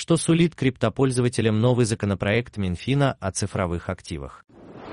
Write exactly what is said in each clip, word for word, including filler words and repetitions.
что сулит криптопользователям новый законопроект Минфина о цифровых активах.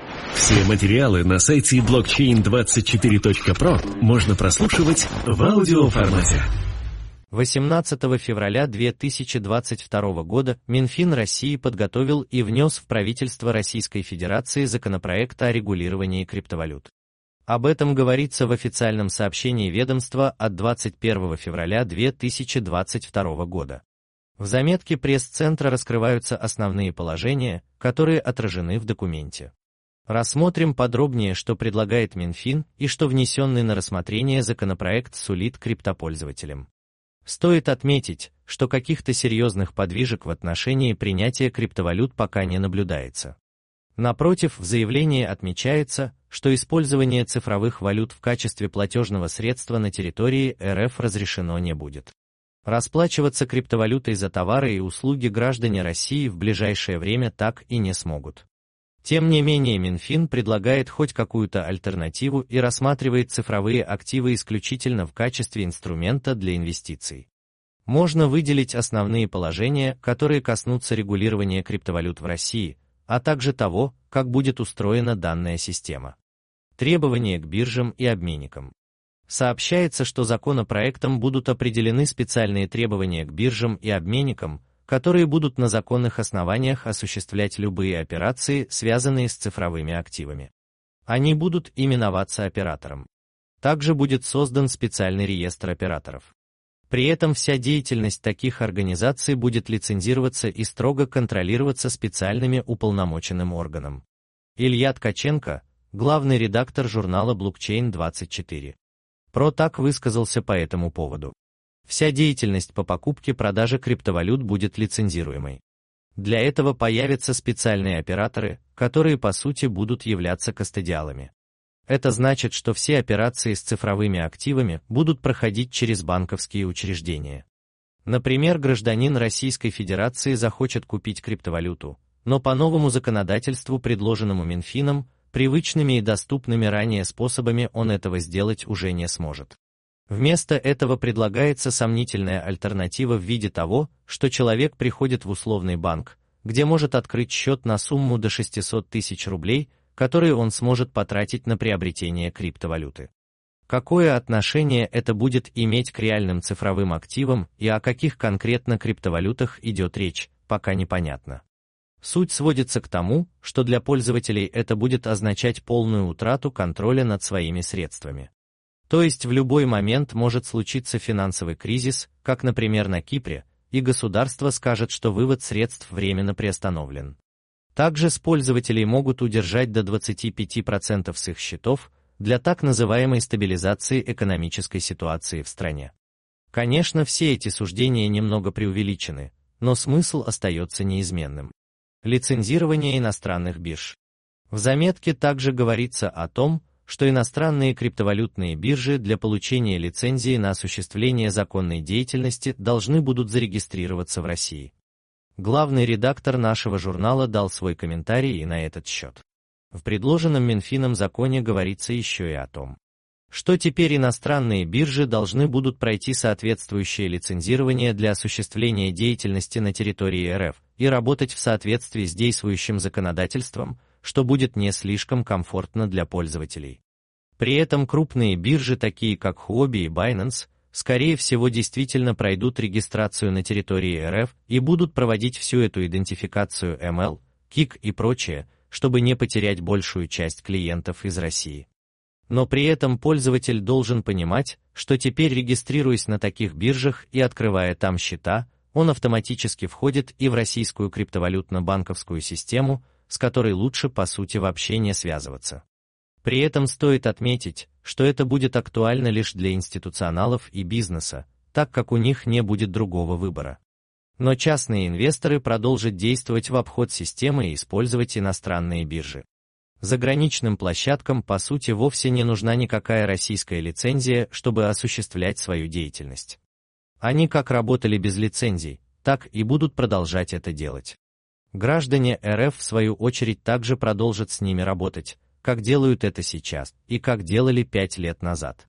Все материалы на сайте блокчейн двадцать четыре точка про можно прослушивать в аудиоформате. восемнадцатого февраля две тысячи двадцать второго года Минфин России подготовил и внес в правительство Российской Федерации законопроект о регулировании криптовалют. Об этом говорится в официальном сообщении ведомства от двадцать первого февраля две тысячи двадцать второго года. В заметке пресс-центра раскрываются основные положения, которые отражены в документе. Рассмотрим подробнее, что предлагает Минфин и что внесенный на рассмотрение законопроект сулит криптопользователям. Стоит отметить, что каких-то серьезных подвижек в отношении принятия криптовалют пока не наблюдается. Напротив, в заявлении отмечается, что использование цифровых валют в качестве платежного средства на территории эр эф разрешено не будет. Расплачиваться криптовалютой за товары и услуги граждане России в ближайшее время так и не смогут. Тем не менее, Минфин предлагает хоть какую-то альтернативу и рассматривает цифровые активы исключительно в качестве инструмента для инвестиций. Можно выделить основные положения, которые коснутся регулирования криптовалют в России, а также того, как будет устроена данная система. Требования к биржам и обменникам. Сообщается, что законопроектом будут определены специальные требования к биржам и обменникам, которые будут на законных основаниях осуществлять любые операции, связанные с цифровыми активами. Они будут именоваться оператором. Также будет создан специальный реестр операторов. При этом вся деятельность таких организаций будет лицензироваться и строго контролироваться специальными уполномоченным органом. Илья Ткаченко, главный редактор журнала блокчейн двадцать четыре точка про, так высказался по этому поводу. Вся деятельность по покупке-продаже криптовалют будет лицензируемой. Для этого появятся специальные операторы, которые по сути будут являться кастодиалами. Это значит, что все операции с цифровыми активами будут проходить через банковские учреждения. Например, гражданин Российской Федерации захочет купить криптовалюту, но по новому законодательству, предложенному Минфином, привычными и доступными ранее способами он этого сделать уже не сможет. Вместо этого предлагается сомнительная альтернатива в виде того, что человек приходит в условный банк, где может открыть счет на сумму до шестисот тысяч рублей, которые он сможет потратить на приобретение криптовалюты. Какое отношение это будет иметь к реальным цифровым активам и о каких конкретно криптовалютах идет речь, пока непонятно. Суть сводится к тому, что для пользователей это будет означать полную утрату контроля над своими средствами. То есть в любой момент может случиться финансовый кризис, как, например, на Кипре, и государство скажет, что вывод средств временно приостановлен. Также с пользователей могут удержать до двадцати пяти процентов с их счетов для так называемой стабилизации экономической ситуации в стране. Конечно, все эти суждения немного преувеличены, но смысл остается неизменным. Лицензирование иностранных бирж. В заметке также говорится о том, что иностранные криптовалютные биржи для получения лицензии на осуществление законной деятельности должны будут зарегистрироваться в России. Главный редактор нашего журнала дал свой комментарий и на этот счет. В предложенном Минфином законе говорится еще и о том, что теперь иностранные биржи должны будут пройти соответствующее лицензирование для осуществления деятельности на территории эр эф и работать в соответствии с действующим законодательством, что будет не слишком комфортно для пользователей. При этом крупные биржи, такие как Huobi и Binance, скорее всего действительно пройдут регистрацию на территории эр эф и будут проводить всю эту идентификацию эм эл, кик и прочее, чтобы не потерять большую часть клиентов из России. Но при этом пользователь должен понимать, что теперь, регистрируясь на таких биржах и открывая там счета, он автоматически входит и в российскую криптовалютно-банковскую систему, с которой лучше по сути вообще не связываться. При этом стоит отметить, что это будет актуально лишь для институционалов и бизнеса, так как у них не будет другого выбора. Но частные инвесторы продолжат действовать в обход системы и использовать иностранные биржи. Заграничным площадкам по сути вовсе не нужна никакая российская лицензия, чтобы осуществлять свою деятельность. Они как работали без лицензий, так и будут продолжать это делать. Граждане эр эф в свою очередь также продолжат с ними работать, как делают это сейчас и как делали пять лет назад.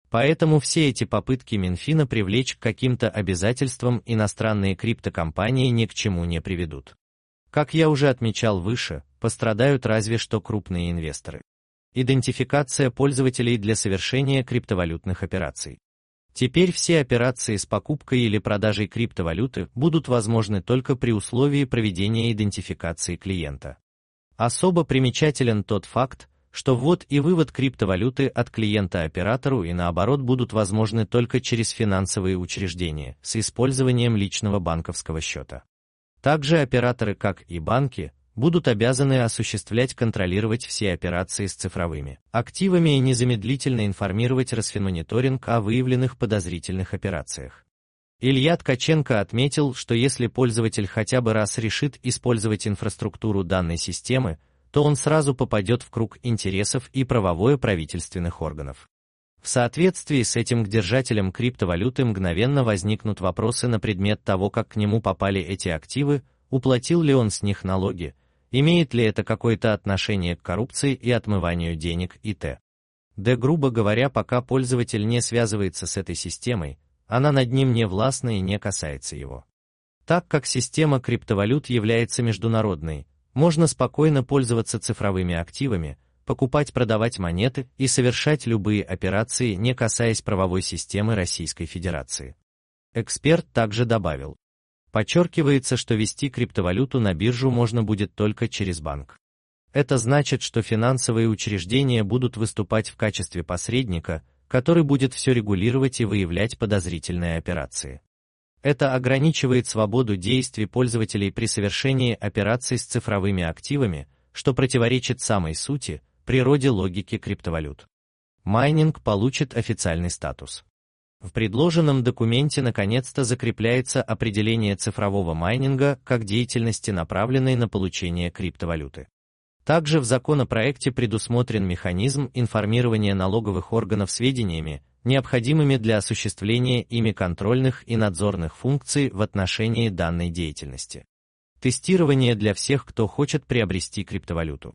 Поэтому все эти попытки Минфина привлечь к каким-то обязательствам иностранные криптокомпании ни к чему не приведут. Как я уже отмечал выше, пострадают разве что крупные инвесторы. Идентификация пользователей для совершения криптовалютных операций. Теперь все операции с покупкой или продажей криптовалюты будут возможны только при условии проведения идентификации клиента. Особо примечателен тот факт, что ввод и вывод криптовалюты от клиента оператору и наоборот будут возможны только через финансовые учреждения с использованием личного банковского счета. Также операторы, как и банки, будут обязаны осуществлять контролировать все операции с цифровыми активами и незамедлительно информировать Росфинмониторинг о выявленных подозрительных операциях. Илья Ткаченко отметил, что если пользователь хотя бы раз решит использовать инфраструктуру данной системы, то он сразу попадет в круг интересов и правовое правительственных органов. В соответствии с этим к держателям криптовалюты мгновенно возникнут вопросы на предмет того, как к нему попали эти активы, уплатил ли он с них налоги, имеет ли это какое-то отношение к коррупции и отмыванию денег и т.д. Грубо говоря, пока пользователь не связывается с этой системой, она над ним не властна и не касается его. Так как система криптовалют является международной, можно спокойно пользоваться цифровыми активами, покупать-продавать монеты и совершать любые операции, не касаясь правовой системы Российской Федерации. Эксперт также добавил. Подчеркивается, что ввести криптовалюту на биржу можно будет только через банк. Это значит, что финансовые учреждения будут выступать в качестве посредника, который будет все регулировать и выявлять подозрительные операции. Это ограничивает свободу действий пользователей при совершении операций с цифровыми активами, что противоречит самой сути, природе логики криптовалют. Майнинг получит официальный статус. В предложенном документе наконец-то закрепляется определение цифрового майнинга как деятельности, направленной на получение криптовалюты. Также в законопроекте предусмотрен механизм информирования налоговых органов сведениями, необходимыми для осуществления ими контрольных и надзорных функций в отношении данной деятельности. Тестирование для всех, кто хочет приобрести криптовалюту.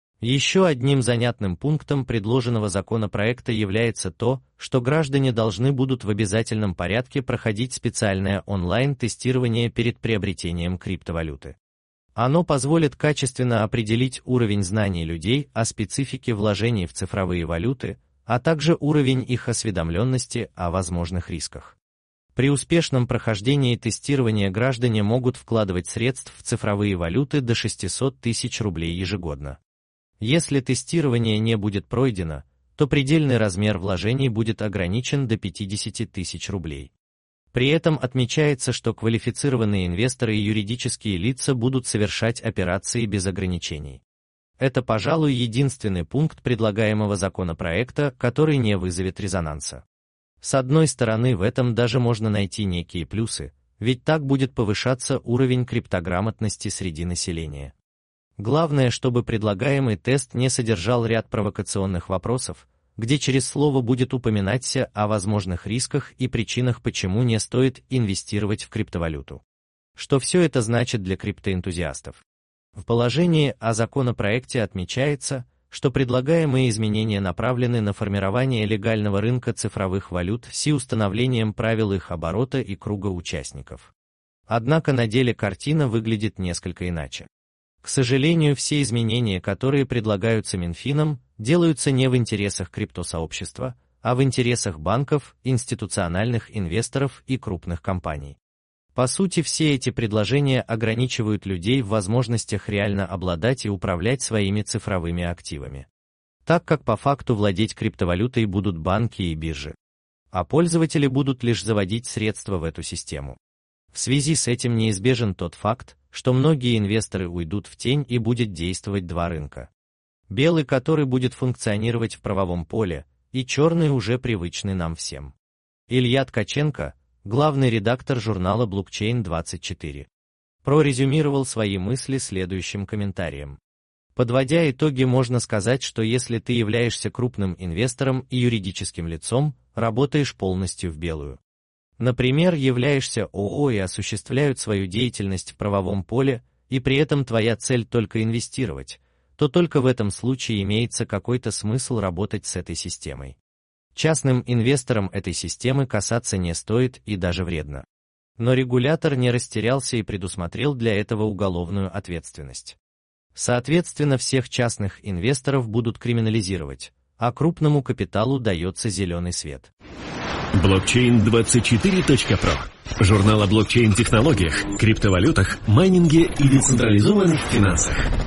Еще одним занятным пунктом предложенного законопроекта является то, что граждане должны будут в обязательном порядке проходить специальное онлайн-тестирование перед приобретением криптовалюты. Оно позволит качественно определить уровень знаний людей о специфике вложений в цифровые валюты, а также уровень их осведомленности о возможных рисках. При успешном прохождении тестирования граждане могут вкладывать средств в цифровые валюты до шестисот тысяч рублей ежегодно. Если тестирование не будет пройдено, то предельный размер вложений будет ограничен до пятидесяти тысяч рублей. При этом отмечается, что квалифицированные инвесторы и юридические лица будут совершать операции без ограничений. Это, пожалуй, единственный пункт предлагаемого законопроекта, который не вызовет резонанса. С одной стороны, в этом даже можно найти некие плюсы, ведь так будет повышаться уровень криптограмотности среди населения. Главное, чтобы предлагаемый тест не содержал ряд провокационных вопросов, где через слово будет упоминаться о возможных рисках и причинах, почему не стоит инвестировать в криптовалюту. Что все это значит для криптоэнтузиастов? В положении о законопроекте отмечается, что предлагаемые изменения направлены на формирование легального рынка цифровых валют с установлением правил их оборота и круга участников. Однако на деле картина выглядит несколько иначе. К сожалению, все изменения, которые предлагаются Минфином, делаются не в интересах криптосообщества, а в интересах банков, институциональных инвесторов и крупных компаний. По сути, все эти предложения ограничивают людей в возможностях реально обладать и управлять своими цифровыми активами. Так как по факту владеть криптовалютой будут банки и биржи, а пользователи будут лишь заводить средства в эту систему. В связи с этим неизбежен тот факт, что многие инвесторы уйдут в тень и будет действовать два рынка. Белый, который будет функционировать в правовом поле, и черный, уже привычный нам всем. Илья Ткаченко, главный редактор журнала Блокчейн двадцать четыре, прорезюмировал свои мысли следующим комментарием. Подводя итоги, можно сказать, что если ты являешься крупным инвестором и юридическим лицом, работаешь полностью в белую. Например, являешься ООО и осуществляют свою деятельность в правовом поле, и при этом твоя цель только инвестировать, то только в этом случае имеется какой-то смысл работать с этой системой. Частным инвесторам этой системы касаться не стоит и даже вредно. Но регулятор не растерялся и предусмотрел для этого уголовную ответственность. Соответственно, всех частных инвесторов будут криминализировать, а крупному капиталу дается зеленый свет. блокчейн двадцать четыре точка про. Журнал о блокчейн-технологиях, криптовалютах, майнинге и децентрализованных финансах.